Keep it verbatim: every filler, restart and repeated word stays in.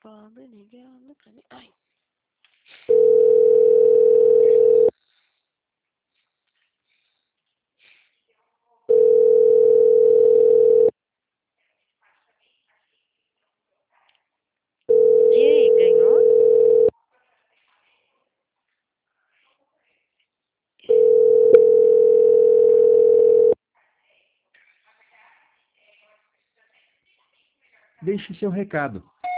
pobre ligando pra mim. Ai. E aí, ganhou? Deixe seu recado.